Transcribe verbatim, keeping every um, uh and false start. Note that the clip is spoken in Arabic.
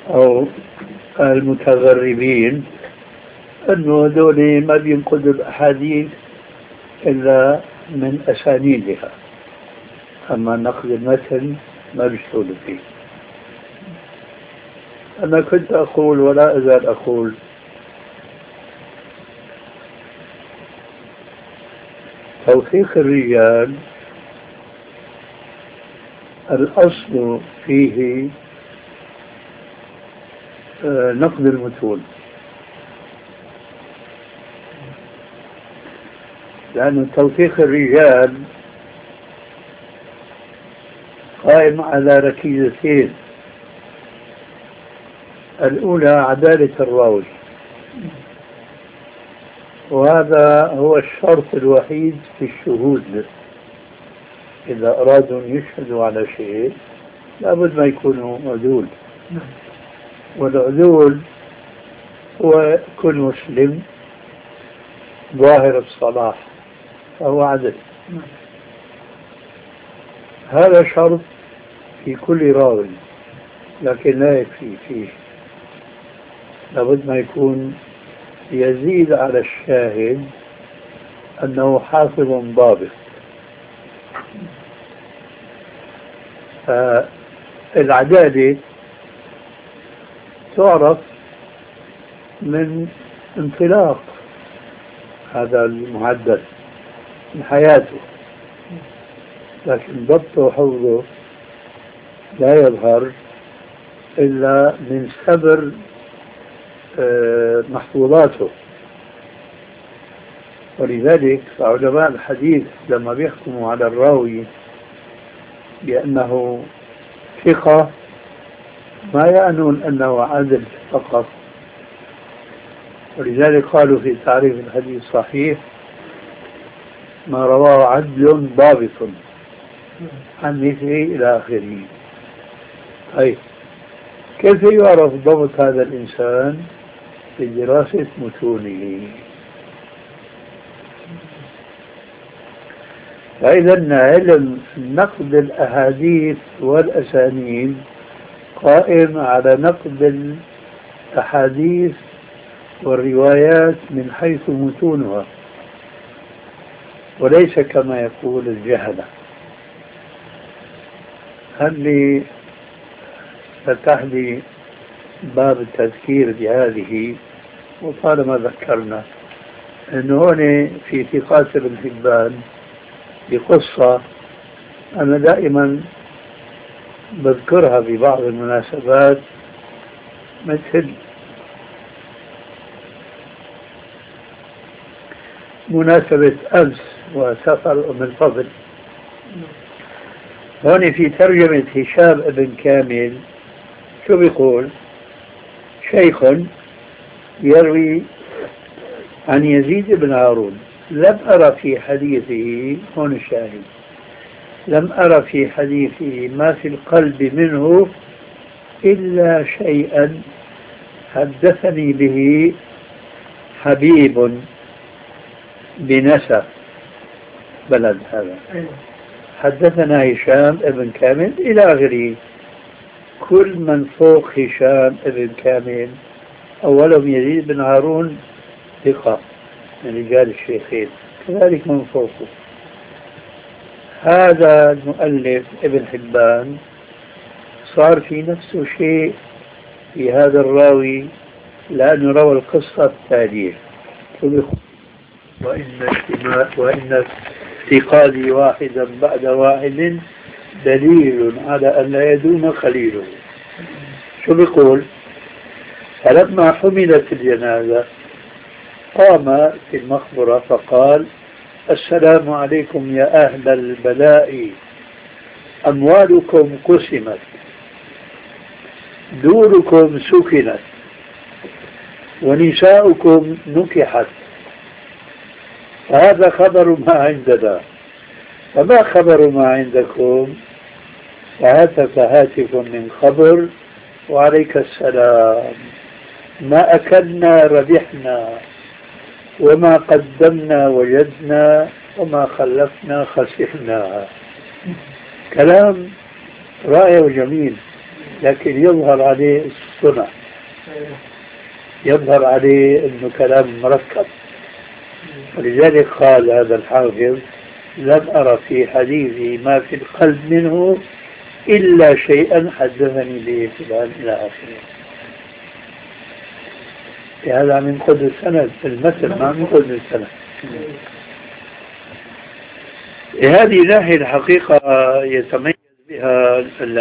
أو المتغربين أنه هذول ما بينقذوا الأحاديث إلا من أسانيدها، أما نقد المتن ما بيشتغلوا فيه. أنا كنت أقول ولا أزال أقول توثيق الرجال الأصل فيه نقد المتون، لأن توثيق الرجال قائم على ركيزتين: الأولى عدالة الراوي، وهذا هو الشرط الوحيد في الشهود. إذا أرادوا أن يشهدوا على شيء لابد ما يكونوا عدول، والعدول هو كل مسلم ظاهر الصلاح فهو عدل. هذا شرط في كل راوي، لكن لا يكفي فيه، لابد ما يكون يزيد على الشاهد أنه حافظ ضابط. فالعدالة تعرف من انطلاق هذا المعدل من حياته، لكن ضبطه وحفظه لا يظهر إلا من صبر محفوظاته. ولذلك علماء الحديث لما بيحكموا على الراوي بأنه ثقة ما يعنون أنه عدل فقط، ولذلك قالوا في تعريف الحديث الصحيح: ما رواه عدل ضابط عن مثله إلى آخره. طيب كيف يعرف ضبط هذا الإنسان؟ بدراسة متونه. فإذا علم نقد الأحاديث والأسانيد قائم على نقد الأحاديث والروايات من حيث متونها، وليس كما يقول الجهلة. هل لي فتح لي باب التذكير بهذه، وطالما ذكرنا أنه هون في ثقات ابن حبان بقصة أنا دائما بذكرها ببعض المناسبات، مثل مناسبة أمس وسفر أم الفضل. هون في ترجمة هشام ابن كامل شو بيقول؟ شيخ يروي عن يزيد بن هارون: لم أرى في حديثه، هون الشاهد، لم أرى في حديثه ما في القلب منه إلا شيئا حدثني به حبيب بنسى بلد هذا. حدثنا هشام ابن كامل إلى آخره. كل من فوق هشام ابن كامل أولهم يزيد بن هارون ثقة من رجال الشيخين، كذلك من فوقه. هذا المؤلف ابن حبان صار في نفسه شيء في هذا الراوي، لأنه روى القصة التالية: وإن وإن افتقادي واحدا بعد واحد دليل على أن لا يدوم خليله. شو بيقول؟ فلما حملت الجنازة قام في المقبرة فقال: السلام عليكم يا أهل البلاء، أموالكم قسمت، دوركم سكنت، ونساؤكم نكحت، هذا خبر ما عندنا، فما خبر ما عندكم؟ فهاتف هاتف من خبر: وعليك السلام، ما أكلنا ربحنا، وما قدمنا وجدنا، وما خلفنا خسفنا. كلام رائع وجميل، لكن يظهر عليه الصنع، يظهر عليه أنه كلام مركب. ولذلك قال هذا الحافظ: لم أرى في حديثي ما في القلب منه إلا شيئا حدثني به فلان إلى آخره. هذا عم ينقذ السند المثل، ما عم ينقذ السند. هذه ناحية الحقيقة يتميز بها